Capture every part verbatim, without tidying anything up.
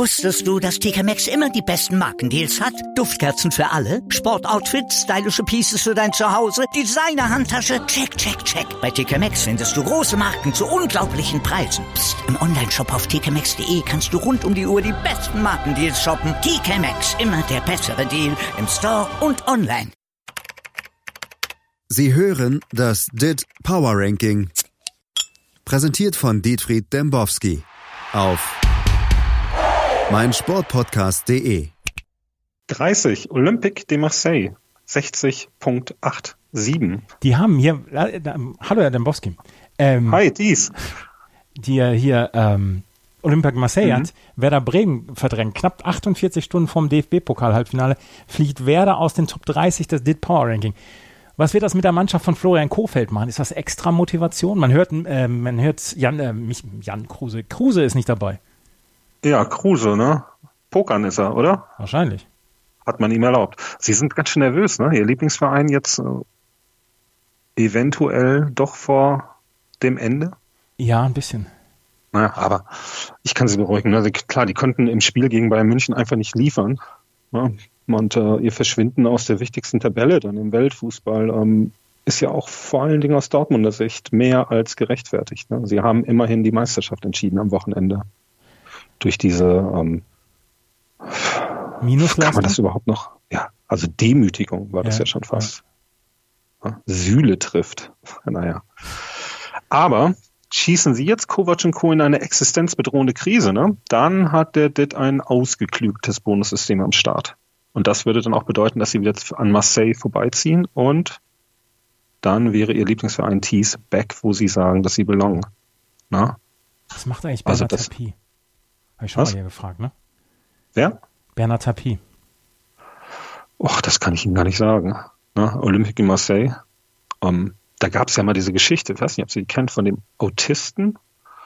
Wusstest du, dass T K Maxx immer die besten Markendeals hat? Duftkerzen für alle, Sportoutfits, stylische Pieces für dein Zuhause, Designer-Handtasche, check, check, check. Bei T K Maxx findest du große Marken zu unglaublichen Preisen. Psst. Im Onlineshop auf t k maxx punkt d e kannst du rund um die Uhr die besten Markendeals shoppen. T K Maxx, immer der bessere Deal im Store und online. Sie hören das D I T Power Ranking. Präsentiert von Dietfried Dembowski auf meinsportpodcast punkt de. dreißig, Olympique de Marseille, sechzig Komma siebenundachtzig. Die haben hier, äh, äh, hallo Herr Dembowski. Ähm, Hi, dies. Die hier ähm, Olympique Marseille Mhm. hat Werder Bremen verdrängt. Knapp achtundvierzig Stunden vorm D F B-Pokal-Halbfinale fliegt Werder aus den Top dreißig des D I T Power Ranking. Was wird das mit der Mannschaft von Florian Kohfeldt machen? Ist das extra Motivation? Man hört, äh, man hört Jan, äh, mich, Jan Kruse. Kruse ist nicht dabei. Ja, Kruse, ne? Pokern ist er, oder? Wahrscheinlich. Hat man ihm erlaubt. Sie sind ganz schön nervös, ne? Ihr Lieblingsverein jetzt äh, eventuell doch vor dem Ende? Ja, ein bisschen. Naja, aber ich kann Sie beruhigen. Ne? Klar, die konnten im Spiel gegen Bayern München einfach nicht liefern. Ne? Und äh, ihr Verschwinden aus der wichtigsten Tabelle dann im Weltfußball ähm, ist ja auch vor allen Dingen aus Dortmunder Sicht mehr als gerechtfertigt. Ne? Sie haben immerhin die Meisterschaft entschieden am Wochenende. Durch diese ähm, Minusleistung? Kann man das überhaupt noch? Ja, also Demütigung war das Ja, ja schon fast. Ja, Sühle trifft. Naja. Aber schießen Sie jetzt Kovac und Co. in eine existenzbedrohende Krise, ne? Dann hat der D I T ein ausgeklügeltes Bonussystem am Start. Und das würde dann auch bedeuten, dass Sie wieder an Marseille vorbeiziehen und dann wäre Ihr Lieblingsverein Thies back, wo Sie sagen, dass Sie belongen. Na? Was macht eigentlich Also Bernhard das- Tapie? Habe ich schon Was? mal hier gefragt, ne? Wer? Bernhard Tapie. Och, das kann ich Ihnen gar nicht sagen. Ne? Olympique de Marseille. Um, da gab es ja mal diese Geschichte, ich weiß nicht, ob Sie die kennt, von dem Autisten,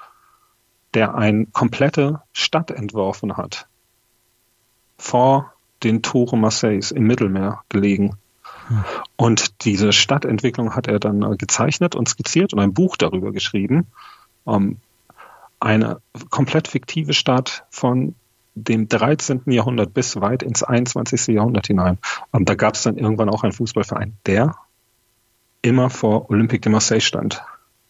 der eine komplette Stadt entworfen hat. Vor den Toren Marseilles im Mittelmeer gelegen. Hm. Und diese Stadtentwicklung hat er dann äh, gezeichnet und skizziert und ein Buch darüber geschrieben. Um, eine komplett fiktive Stadt von dem dreizehnten Jahrhundert bis weit ins einundzwanzigsten Jahrhundert hinein. Und da gab es dann irgendwann auch einen Fußballverein, der immer vor Olympique de Marseille stand.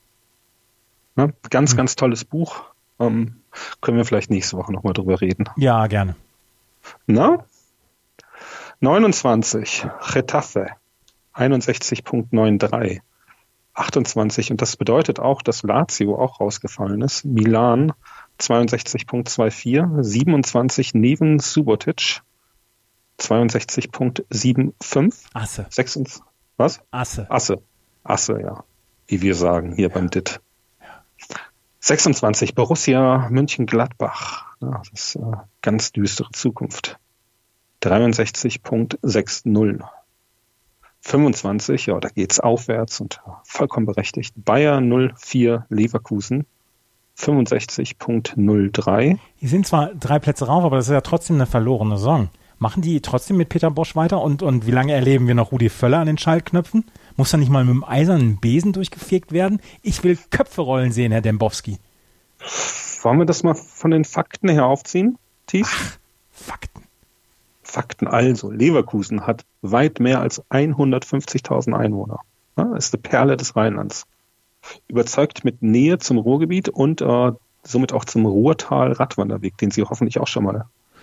Ne? Ganz, Mhm. ganz tolles Buch. Ähm, können wir vielleicht nächste Woche nochmal drüber reden. Ja, gerne. Na? neunundzwanzig, Getafe, einundsechzig Komma dreiundneunzig. achtundzwanzig, und das bedeutet auch, dass Lazio auch rausgefallen ist. Milan, zweiundsechzig Komma vierundzwanzig, siebenundzwanzig Neven Subotic, zweiundsechzig Komma fünfundsiebzig. Asse. sechsundzwanzig, was? Asse. Asse. Asse, ja. Wie wir sagen hier beim D I T. sechsundzwanzig, Borussia Mönchengladbach. Ja, das ist äh, ganz düstere Zukunft. dreiundsechzig Komma sechzig. fünfundzwanzig, ja, da geht's aufwärts und ja, vollkommen berechtigt. Bayer null vier Leverkusen, fünfundsechzig Komma null drei. Die sind zwar drei Plätze rauf, aber das ist ja trotzdem eine verlorene Saison. Machen die trotzdem mit Peter Bosch weiter? Und, und wie lange erleben wir noch Rudi Völler an den Schaltknöpfen? Muss da nicht mal mit dem eisernen Besen durchgefegt werden? Ich will Köpfe rollen sehen, Herr Dembowski. Wollen wir das mal von den Fakten her aufziehen, Thies? Fakten. Fakten also. Leverkusen hat weit mehr als hundertfünfzigtausend Einwohner. Ja, ist eine Perle des Rheinlands. Überzeugt mit Nähe zum Ruhrgebiet und äh, somit auch zum Ruhrtal-Radwanderweg, den Sie hoffentlich auch schon mal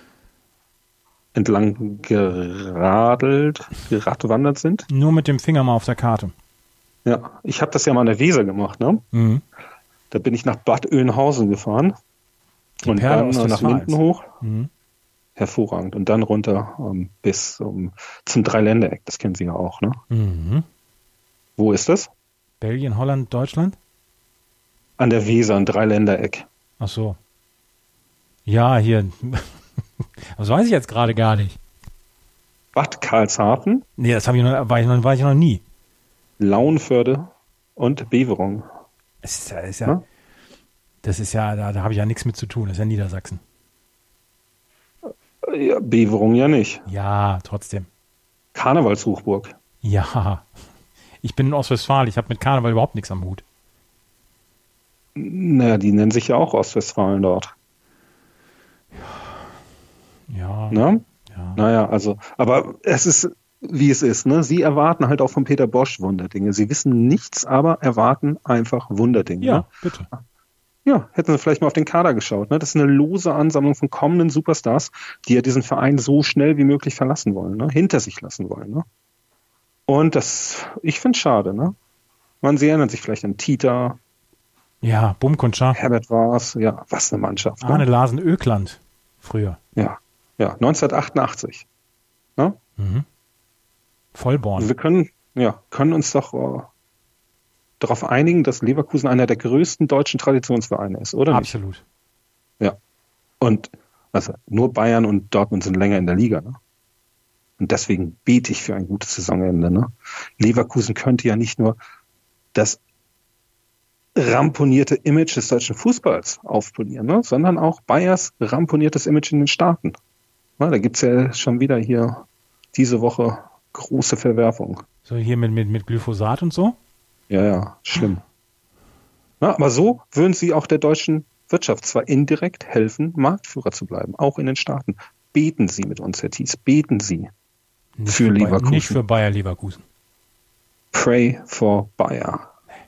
entlang geradelt, geradwandert sind. Nur mit dem Finger mal auf der Karte. Ja, ich habe das ja mal an der Weser gemacht, ne? Mhm. Da bin ich nach Bad Oeynhausen gefahren Die und Perle dann aus nach Westfalens. Linden hoch. Mhm. Hervorragend. Und dann runter ähm, bis um, zum Dreiländereck. Das kennen Sie ja auch, ne? Mhm. Wo ist das? Belgien, Holland, Deutschland? An der Weser, ein Dreiländereck. Ach so. Ja, hier. Das weiß ich jetzt gerade gar nicht. Bad Karlshafen, Nee, das habe ich noch, war ich noch, war ich noch nie. Lauenförde und Beverung. Das ist ja, ist ja, Ja? das ist ja da, da habe ich ja nichts mit zu tun. Das ist ja Niedersachsen. Ja, Beverung ja nicht. Ja, trotzdem. Karnevalshochburg. Ja. Ich bin in Ostwestfalen. Ich habe mit Karneval überhaupt nichts am Hut. Naja, die nennen sich ja auch Ostwestfalen dort. Ja. Ne? ja. Naja, also, aber es ist, wie es ist. Ne? Sie erwarten halt auch von Peter Bosch Wunderdinge. Sie wissen nichts, aber erwarten einfach Wunderdinge. Ja, ne? bitte. Ja, hätten Sie vielleicht mal auf den Kader geschaut. Ne? Das ist eine lose Ansammlung von kommenden Superstars, die ja diesen Verein so schnell wie möglich verlassen wollen, ne? hinter sich lassen wollen. Ne? Und das, ich finde es schade. Ne? Man, Sie erinnern sich vielleicht an Tita, Ja, Bumkuntscher. Herbert Waas, ja, was eine Mannschaft. Ne? Arne Larsen Ökland früher. Ja, ja, neunzehnhundertachtundachtzig. Ne? Mhm. Vollborn. Wir können, ja, können uns doch äh, darauf einigen, dass Leverkusen einer der größten deutschen Traditionsvereine ist, oder nicht? Absolut. Ja. Und also nur Bayern und Dortmund sind länger in der Liga. Ne? Und deswegen bete ich für ein gutes Saisonende. Ne? Leverkusen könnte ja nicht nur das ramponierte Image des deutschen Fußballs aufpolieren, ne? sondern auch Bayers ramponiertes Image in den Staaten. Ja, da gibt es ja schon wieder hier diese Woche große Verwerfung. So hier mit, mit, mit Glyphosat und so? Ja, ja, schlimm. Ja, aber so würden sie auch der deutschen Wirtschaft zwar indirekt helfen, Marktführer zu bleiben, auch in den Staaten. Beten Sie mit uns, Herr Thies, beten Sie Nicht für Bayer, Leverkusen. Nicht für Bayer Leverkusen. Pray for Bayer.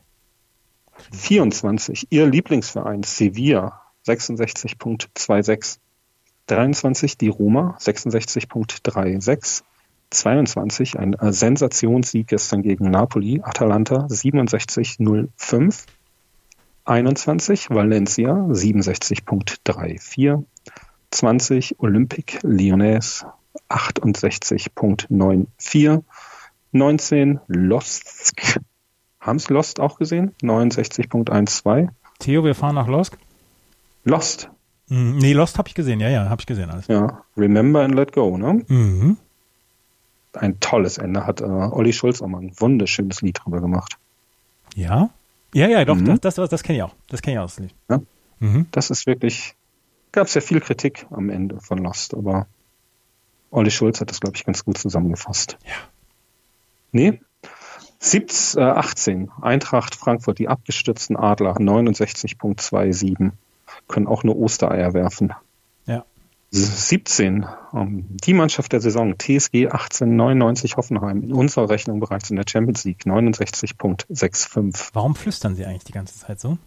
vierundzwanzig, Ihr Lieblingsverein Sevilla, sechsundsechzig Komma sechsundzwanzig. dreiundzwanzig, die Roma, sechsundsechzig Komma sechsunddreißig. zweiundzwanzig, ein Sensationssieg gestern gegen Napoli, Atalanta, siebenundsechzig Komma null fünf. einundzwanzig, Valencia, siebenundsechzig Komma vierunddreißig. zwanzig, Olympique Lyonnais, achtundsechzig Komma vierundneunzig. neunzehn, Losk. Haben Sie Lost auch gesehen? neunundsechzig Komma zwölf. Theo, wir fahren nach Losk? Lost. Mm, nee, Lost habe ich gesehen. Ja, ja, habe ich gesehen alles. Ja, Remember and Let Go, ne? Mhm. Ein tolles Ende, hat äh, Olli Schulz auch mal ein wunderschönes Lied drüber gemacht. Ja? Ja, ja, doch, Mhm. das, das, das kenne ich auch. Das kenne ich auch, das Lied. Ja? Mhm. Das ist wirklich, gab es ja viel Kritik am Ende von Lost, aber Olli Schulz hat das, glaube ich, ganz gut zusammengefasst. Ja. Nee? siebzehn, äh, achtzehn, Eintracht Frankfurt, die abgestürzten Adler, neunundsechzig Komma siebenundzwanzig, können auch nur Ostereier werfen. Ja. siebzehn, ähm, die Mannschaft der Saison, T S G achtzehnhundertneunundneunzig Hoffenheim, in unserer Rechnung bereits in der Champions League, neunundsechzig Komma fünfundsechzig. Warum flüstern Sie eigentlich die ganze Zeit so?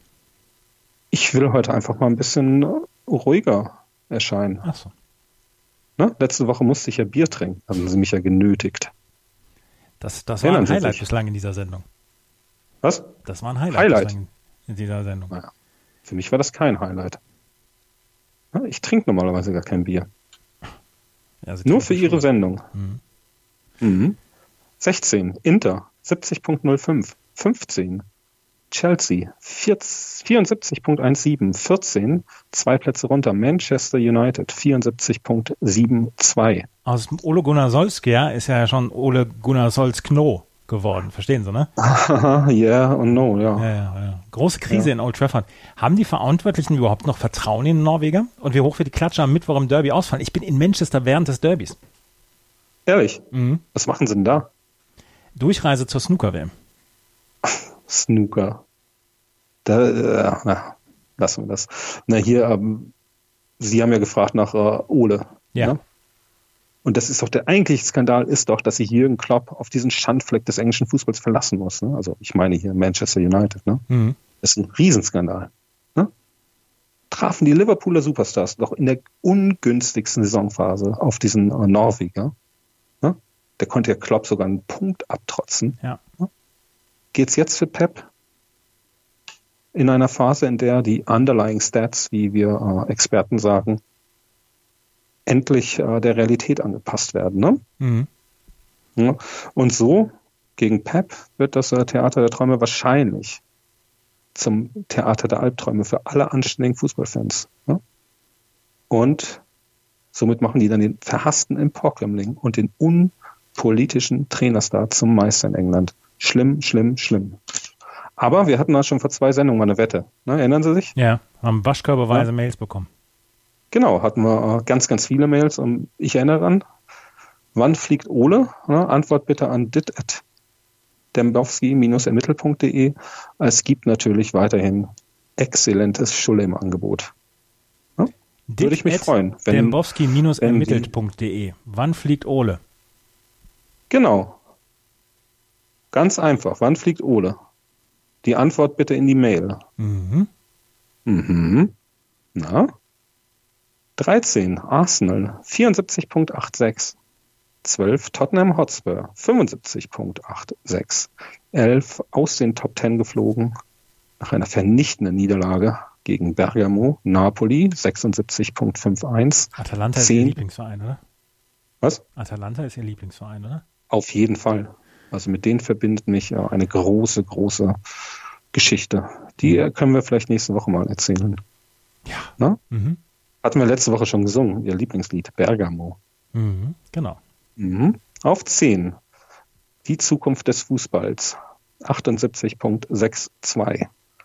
Ich will heute einfach mal ein bisschen äh, ruhiger erscheinen. Ach so. Ne? Letzte Woche musste ich ja Bier trinken, haben Sie mich ja genötigt. Das, das war Erinnern ein Sie Highlight sich? bislang in dieser Sendung. Was? Das war ein Highlight, Highlight? bislang in dieser Sendung. Naja, für mich war das kein Highlight. Ja, ich trinke normalerweise gar kein Bier. Ja, Sie Nur trinken für Ihre schon. Sendung. Mhm. Mhm. sechzehn, Inter, siebzig Komma null fünf. fünfzehn, Chelsea, vierundsiebzig Komma siebzehn. vierzehn, zwei Plätze runter, Manchester United, vierundsiebzig Komma zweiundsiebzig. Aus dem Ole Gunnar Solskjaer ist ja schon Ole Gunnar Solskjaer geworden. Verstehen Sie, ne? Haha, yeah und no, ja. Ja, ja, ja. Große Krise Ja. in Old Trafford. Haben die Verantwortlichen überhaupt noch Vertrauen in den Norweger? Und wie hoch wird die Klatsche am Mittwoch im Derby ausfallen? Ich bin in Manchester während des Derbys. Ehrlich, Mhm. was machen Sie denn da? Durchreise zur Snooker-W M. Snooker. Da, äh, na, lassen wir das. Na, hier, ähm, Sie haben ja gefragt nach äh, Ole. Ja. Ne? Und das ist doch der eigentliche Skandal, ist doch, dass sich Jürgen Klopp auf diesen Schandfleck des englischen Fußballs verlassen muss. Ne? Also ich meine hier Manchester United. Ne? Mhm. Das ist ein Riesenskandal. Ne? Trafen die Liverpooler Superstars doch in der ungünstigsten Saisonphase auf diesen äh, Norweger. Ne? Der konnte ja Klopp sogar einen Punkt abtrotzen. Ja. Geht's jetzt für Pep in einer Phase, in der die underlying Stats, wie wir äh, Experten sagen, endlich äh, der Realität angepasst werden. Ne? Mhm. Ja. Und so gegen Pep wird das äh, Theater der Träume wahrscheinlich zum Theater der Albträume für alle anständigen Fußballfans. Ne? Und somit machen die dann den verhassten Emporkömmling und den unpolitischen Trainerstar zum Meister in England. Schlimm, schlimm, schlimm. Aber wir hatten da schon vor zwei Sendungen mal eine Wette. Ne? Erinnern Sie sich? Ja, haben waschkörperweise Ja. Mails bekommen. Genau, hatten wir äh, ganz, ganz viele Mails. Und ich erinnere an, wann fliegt Ole? Ne? Antwort bitte an dit at dembowski ermittel punkt de. Es gibt natürlich weiterhin exzellentes Schulle im Angebot. Würde ich mich freuen. Dembowski-ermittelt.de. Wann fliegt Ole? Genau. Ganz einfach. Wann fliegt Ole? Die Antwort bitte in die Mail. Mhm. Mhm. Na? dreizehn Arsenal, vierundsiebzig Komma sechsundachtzig. zwölf Tottenham Hotspur, fünfundsiebzig Komma sechsundachtzig. elf aus den Top zehn geflogen. Nach einer vernichtenden Niederlage gegen Bergamo, Napoli, sechsundsiebzig Komma einundfünfzig. Atalanta ist zehn. Ihr Lieblingsverein, oder? Was? Atalanta ist Ihr Lieblingsverein, oder? Auf jeden Fall. Also mit denen verbindet mich äh, eine große, große Geschichte. Die äh, können wir vielleicht nächste Woche mal erzählen. Ja. Na? Mhm. Hatten wir letzte Woche schon gesungen, Ihr Lieblingslied, Bergamo. Mhm. Genau. Mhm. Auf zehn. Die Zukunft des Fußballs. achtundsiebzig Komma zweiundsechzig.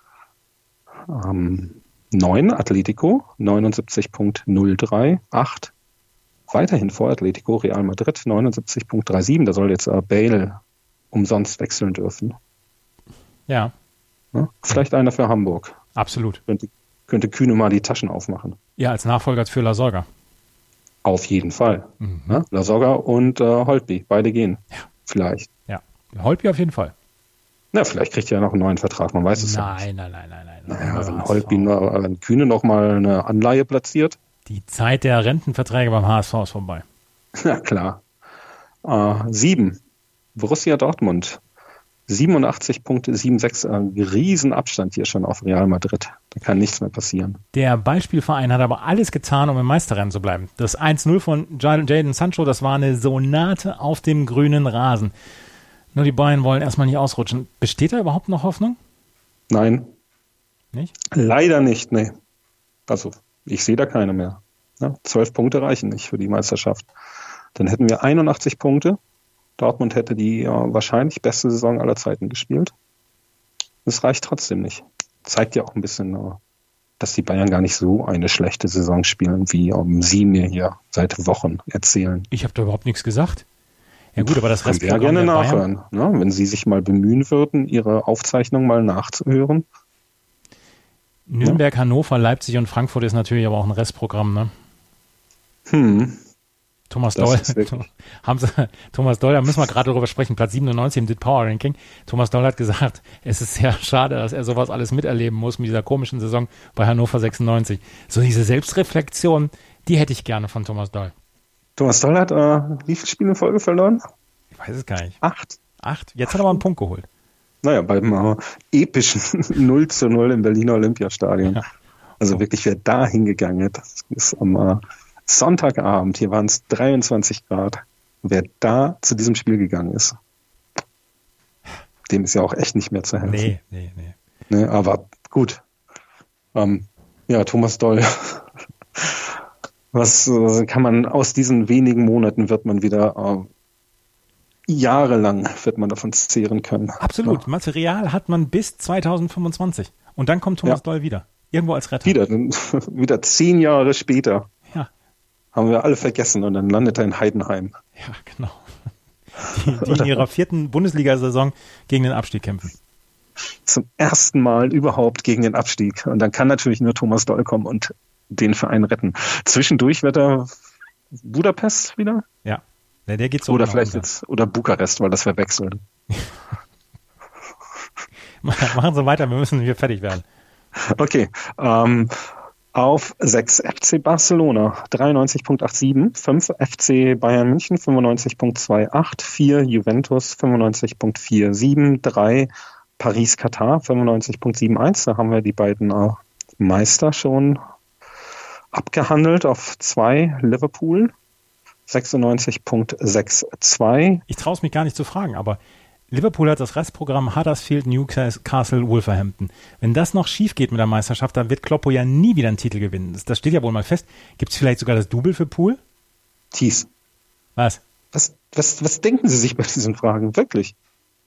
Ähm, neun Atletico, neunundsiebzig Komma null drei. acht. Weiterhin vor Atletico, Real Madrid, neunundsiebzig Komma siebenunddreißig. Da soll jetzt äh, Bale umsonst wechseln dürfen. Ja. Ja? Vielleicht einer für Hamburg. Absolut. Könnte, könnte Kühne mal die Taschen aufmachen. Ja, als Nachfolger für La Sorga. Auf jeden Fall. Mhm. Ja? La Sorga und äh, Holtby, beide gehen. Ja. Vielleicht. Ja. Holtby auf jeden Fall. Na, vielleicht kriegt er ja noch einen neuen Vertrag, man weiß es ja nicht. Nein, nein, nein, nein, nein. Naja, wenn Holtby, nur- wenn Kühne noch mal eine Anleihe platziert, Die Zeit der Rentenverträge beim H S V ist vorbei. ja klar. Äh, sieben. Borussia Dortmund. siebenundachtzig Komma sechsundsiebzig. Ein Riesenabstand hier schon auf Real Madrid. Da kann nichts mehr passieren. Der Beispielverein hat aber alles getan, um im Meisterrennen zu bleiben. Das eins null von Jadon Sancho, das war eine Sonate auf dem grünen Rasen. Nur die Bayern wollen erstmal nicht ausrutschen. Besteht da überhaupt noch Hoffnung? Nein, Nicht? leider nicht. Nee. Also, ich sehe da keine mehr. Ja, zwölf Punkte reichen nicht für die Meisterschaft. Dann hätten wir einundachtzig Punkte. Dortmund hätte die ja, wahrscheinlich beste Saison aller Zeiten gespielt. Das reicht trotzdem nicht. Zeigt ja auch ein bisschen, äh, dass die Bayern gar nicht so eine schlechte Saison spielen, wie um, Sie mir hier seit Wochen erzählen. Ich habe da überhaupt nichts gesagt. Ja gut, aber das Können wir ja Restprogramm gerne der Bayern, nachhören. Ne? Wenn Sie sich mal bemühen würden, Ihre Aufzeichnung mal nachzuhören. Nürnberg, Hannover, Leipzig und Frankfurt ist natürlich aber auch ein Restprogramm, ne? Hm. Thomas Das Doll, ist wirklich- haben sie, Thomas Doll, da müssen wir gerade drüber sprechen, Platz siebenundneunzig im D I T Power Ranking. Thomas Doll hat gesagt, es ist sehr schade, dass er sowas alles miterleben muss mit dieser komischen Saison bei Hannover sechsundneunzig. So diese Selbstreflexion, die hätte ich gerne von Thomas Doll. Thomas Doll hat äh, wie viele Spiele in Folge verloren? Ich weiß es gar nicht. Acht. Acht? Jetzt hat er aber einen Punkt geholt. Naja, beim äh, epischen null zu null im Berliner Olympiastadion. Ja. Also wirklich, wer da hingegangen ist, das ist am äh, Sonntagabend, hier waren es dreiundzwanzig Grad. Wer da zu diesem Spiel gegangen ist, dem ist ja auch echt nicht mehr zu helfen. Nee, nee, nee. Ne, aber gut. Ähm, ja, Thomas Doll. Was äh, kann man aus diesen wenigen Monaten wird man wieder äh, jahrelang wird man davon zehren können. Absolut. Ja. Material hat man bis zweitausendfünfundzwanzig. Und dann kommt Thomas Ja. Doll wieder. Irgendwo als Retter. Wieder, wieder zehn Jahre später Ja. haben wir alle vergessen und dann landet er in Heidenheim. Ja, genau. Die, die in ihrer vierten Bundesliga-Saison gegen den Abstieg kämpfen. Zum ersten Mal überhaupt gegen den Abstieg. Und dann kann natürlich nur Thomas Doll kommen und den Verein retten. Zwischendurch wird er Budapest wieder? Ja. Der, der geht so. Oder nach vielleicht unten. jetzt, oder Bukarest, weil das verwechselt. Machen Sie weiter, wir müssen hier fertig werden. Okay, ähm, auf sechs F C Barcelona, dreiundneunzig Komma siebenundachtzig, fünf F C Bayern München, fünfundneunzig Komma achtundzwanzig, vier Juventus, fünfundneunzig Komma siebenundvierzig, drei Paris Katar, fünfundneunzig Komma einundsiebzig. Da haben wir die beiden äh, Meister schon abgehandelt. Auf zwei Liverpool, sechsundneunzig Komma zweiundsechzig. Ich traue es mich gar nicht zu fragen, aber Liverpool hat das Restprogramm Huddersfield, Newcastle, Wolverhampton. Wenn das noch schief geht mit der Meisterschaft, dann wird Kloppo ja nie wieder einen Titel gewinnen. Das, das steht ja wohl mal fest. Gibt es vielleicht sogar das Double für Pool? Thies. Was? Was, was, was denken Sie sich bei diesen Fragen? Wirklich?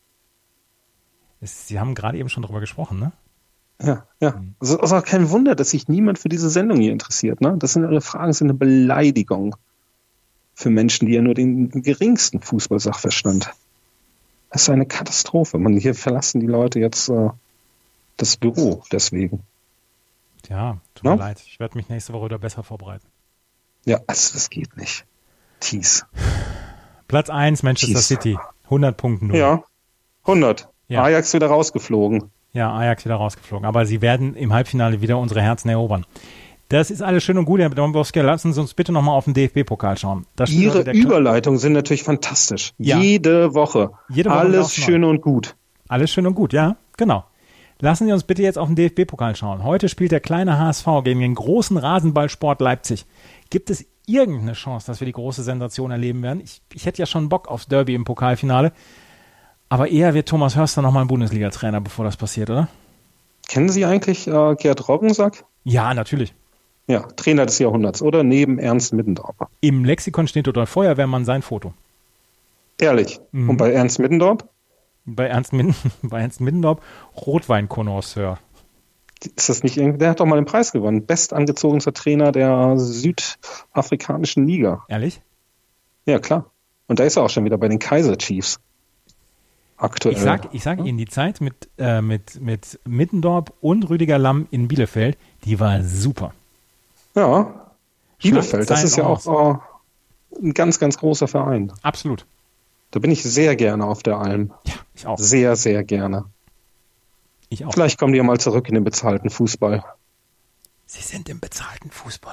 Es, Sie haben gerade eben schon drüber gesprochen, ne? Ja, ja. Es ist auch kein Wunder, dass sich niemand für diese Sendung hier interessiert. Ne? Das sind Ihre Fragen, sind eine Beleidigung für Menschen, die ja nur den geringsten Fußballsachverstand. Das ist eine Katastrophe. Man, hier verlassen die Leute jetzt äh, das Büro deswegen. Ja, tut No? mir leid. Ich werde mich nächste Woche wieder besser vorbereiten. Ja, also, das geht nicht. Thies. Platz eins, Manchester Jeez. City. hundert Punkte nur. Ja, hundert. Ja. Ajax wieder rausgeflogen. Ja, Ajax wieder rausgeflogen. Aber sie werden im Halbfinale wieder unsere Herzen erobern. Das ist alles schön und gut, Herr Dombrovskis. Lassen Sie uns bitte nochmal auf den D F B-Pokal schauen. Da steht Ihre heute der Kla- Überleitungen sind natürlich fantastisch. Ja. Jede Woche. Jede Woche Alles aufs Neue. schön und gut. Alles schön und gut, ja, genau. Lassen Sie uns bitte jetzt auf den D F B-Pokal schauen. Heute spielt der kleine H S V gegen den großen Rasenballsport Leipzig. Gibt es irgendeine Chance, dass wir die große Sensation erleben werden? Ich, ich hätte ja schon Bock aufs Derby im Pokalfinale. Aber eher wird Thomas Hörster nochmal ein Bundesliga-Trainer, bevor das passiert, oder? Kennen Sie eigentlich äh, Gerd Roggensack? Ja, natürlich. Ja, Trainer des Jahrhunderts, oder? Neben Ernst Middendorf. Im Lexikon steht unter Feuerwehrmann sein Foto. Ehrlich. Mhm. Und bei Ernst Middendorf? Bei Ernst, Min- bei Ernst Middendorf Rotwein-Connoisseur. Ist das nicht irgendwie? Der hat doch mal den Preis gewonnen. Bestangezogenster Trainer der südafrikanischen Liga. Ehrlich? Ja, klar. Und da ist er auch schon wieder bei den Kaiser Chiefs. Aktuell. Ich sag, ich sag Ihnen, die Zeit mit, äh, mit, mit Middendorf und Rüdiger Lamm in Bielefeld, die war super. Ja, Bielefeld, das Schlacht ist ja sein auch äh, ein ganz, ganz großer Verein. Absolut. Da bin ich sehr gerne auf der Alm. Ja, ich auch. Sehr, sehr gerne. Ich auch. Vielleicht kommen die ja mal zurück in den bezahlten Fußball. Sie sind im bezahlten Fußball.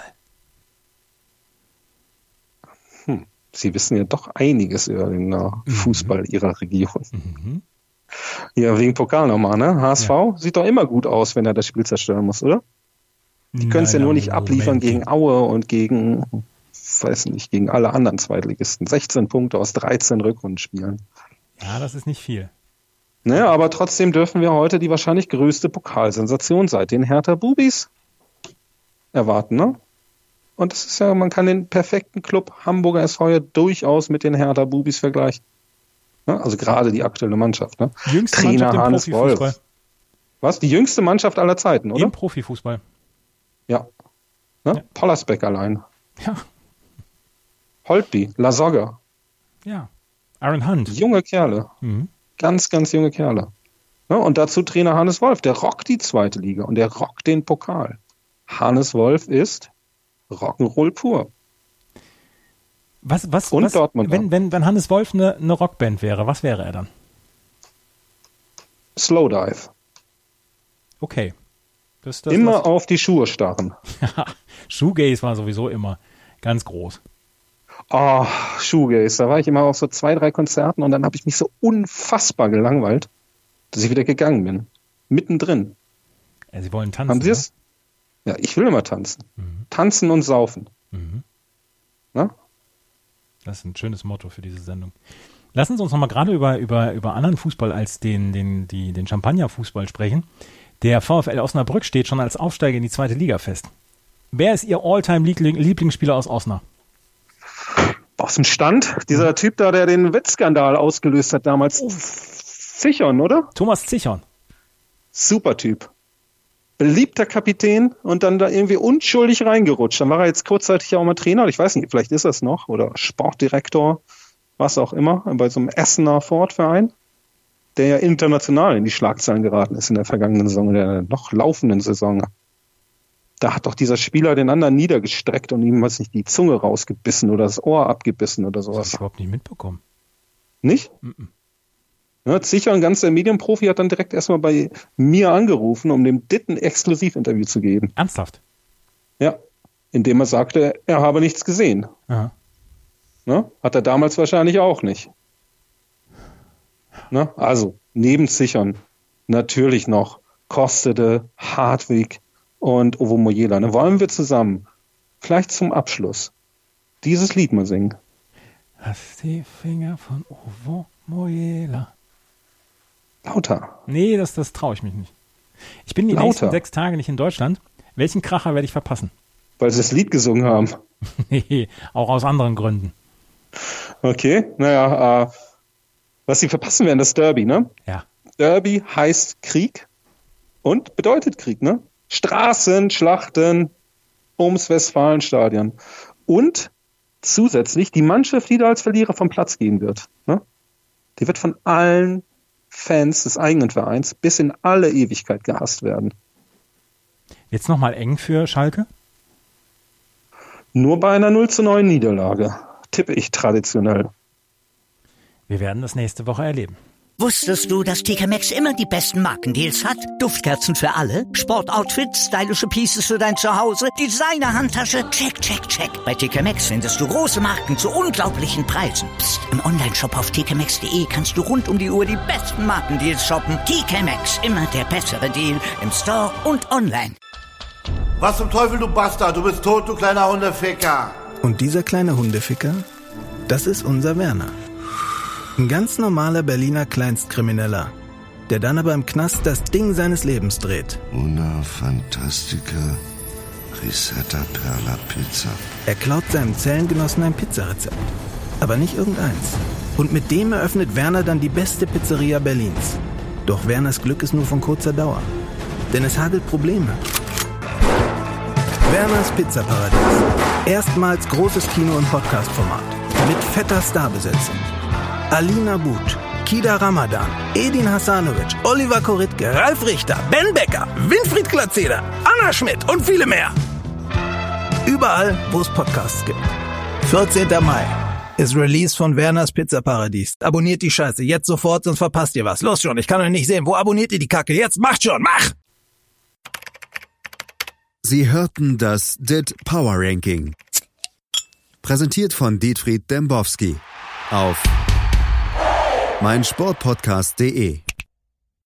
Hm. Sie wissen ja doch einiges über den äh, Mhm. Fußball Ihrer Region. Mhm. Ja, wegen Pokal nochmal, ne? H S V sieht doch immer gut aus, wenn er das Spiel zerstören muss, oder? Die können es ja nur nicht abliefern gegen Aue und gegen, weiß nicht, gegen alle anderen Zweitligisten. sechzehn Punkte aus dreizehn Rückrundenspielen. Ja, das ist nicht viel. Ne, aber trotzdem dürfen wir heute die wahrscheinlich größte Pokalsensation seit den Hertha Bubis erwarten, ne? Und das ist ja, man kann den perfekten Club Hamburger S V ja durchaus mit den Hertha Bubis vergleichen. Ne? Also gerade die aktuelle Mannschaft, ne? Jüngste Trainer Mannschaft im Hannes Profifußball. Wolf. Was? Die jüngste Mannschaft aller Zeiten, oder? Im Profifußball. Ja. Ne? Ja. Pollersbeck allein. Ja, Holtby, Lasogga. ja. Aaron Hunt. Junge Kerle. Mhm. Ganz, ganz junge Kerle. Ne? Und dazu Trainer Hannes Wolf. Der rockt die zweite Liga und der rockt den Pokal. Hannes Wolf ist Rock'n'Roll pur. Was, was, Und was Dortmund wenn, wenn, wenn Hannes Wolf eine, eine Rockband wäre, was wäre er dann? Slowdive. Okay. Das, das, Immer das, auf die Schuhe starren. Shoegaze war sowieso immer ganz groß. Oh, Shoegaze. Da war ich immer auf so zwei, drei Konzerten und dann habe ich mich so unfassbar gelangweilt, dass ich wieder gegangen bin. Mittendrin. Ja, Sie wollen tanzen. Haben Sie es? Ja, ich will immer tanzen. Mhm. Tanzen und saufen. Mhm. Na? Das ist ein schönes Motto für diese Sendung. Lassen Sie uns noch mal gerade über, über, über anderen Fußball als den, den, die, den Champagner-Fußball sprechen. Der VfL Osnabrück steht schon als Aufsteiger in die zweite Liga fest. Wer ist Ihr All-Time-Lieblingsspieler aus Osnabrück? Aus dem Stand? Dieser Typ da, der den Wettskandal ausgelöst hat damals. Zichon, oder? Thomas Zichon. Super Typ. Beliebter Kapitän und dann da irgendwie unschuldig reingerutscht. Dann war er jetzt kurzzeitig auch mal Trainer. Ich weiß nicht, vielleicht ist er es noch. Oder Sportdirektor, was auch immer. Bei so einem Essener Ford-Verein, der ja international in die Schlagzeilen geraten ist in der vergangenen Saison, in der noch laufenden Saison. Da hat doch dieser Spieler den anderen niedergestreckt und ihm, weiß nicht, die Zunge rausgebissen oder das Ohr abgebissen oder Das habe sowas. ich überhaupt nicht mitbekommen. Nicht? Mhm. Ja, sicher, ein ganzer Medienprofi hat dann direkt erstmal bei mir angerufen, um dem Ditten Exklusivinterview zu geben. Ernsthaft? Ja, indem er sagte, er habe nichts gesehen. Aha. Ne? Hat er damals wahrscheinlich auch nicht. Ne? Also, neben Zichern natürlich noch Kostede, Hartwig und Ovo Moyela. Ne? Wollen wir zusammen, vielleicht zum Abschluss, dieses Lied mal singen? Hast die Finger von Ovo Moyela. Lauter. Nee, das, das traue ich mich nicht. Ich bin die Lauter. nächsten sechs Tage nicht in Deutschland. Welchen Kracher werde ich verpassen? Weil sie das Lied gesungen haben. Nee, auch aus anderen Gründen. Okay, naja, äh, was sie verpassen werden, das Derby, ne? Ja. Derby heißt Krieg und bedeutet Krieg, ne? Straßen, Schlachten, ums Westfalenstadion. Und zusätzlich die Mannschaft, die da als Verlierer vom Platz gehen wird, ne? Die wird von allen Fans des eigenen Vereins bis in alle Ewigkeit gehasst werden. Jetzt nochmal eng für Schalke? Nur bei einer null zu neun Niederlage. Tippe ich traditionell. Wir werden das nächste Woche erleben. Wusstest du, dass T K Maxx immer die besten Markendeals hat? Duftkerzen für alle, Sportoutfits, stylische Pieces für dein Zuhause, Designer-Handtasche, check, check, check. Bei T K Maxx findest du große Marken zu unglaublichen Preisen. Psst. Im Onlineshop auf t k maxx punkt d e kannst du rund um die Uhr die besten Markendeals shoppen. T K Maxx, immer der bessere Deal im Store und online. Was zum Teufel, du Bastard? Du bist tot, du kleiner Hundeficker. Und dieser kleine Hundeficker, das ist unser Werner. Ein ganz normaler Berliner Kleinstkrimineller, der dann aber im Knast das Ding seines Lebens dreht. Una Fantastica Risetta Perla Pizza. Er klaut seinem Zellengenossen ein Pizzarezept, aber nicht irgendeins. Und mit dem eröffnet Werner dann die beste Pizzeria Berlins. Doch Werners Glück ist nur von kurzer Dauer, denn es hagelt Probleme. Werners Pizzaparadies. Erstmals großes Kino- und Podcast-Format. Mit fetter Starbesetzung. Alina But, Kida Ramadan, Edin Hasanovic, Oliver Koritke, Ralf Richter, Ben Becker, Winfried Glatzeder, Anna Schmidt und viele mehr. Überall, wo es Podcasts gibt. vierzehnter Mai ist Release von Werners Pizzaparadies. Abonniert die Scheiße jetzt sofort, sonst verpasst ihr was. Los schon, ich kann euch nicht sehen. Wo abonniert ihr die Kacke? Jetzt macht schon, mach! Sie hörten das D I T Power Ranking. Präsentiert von Dietfried Dembowski auf meinsportpodcast punkt de.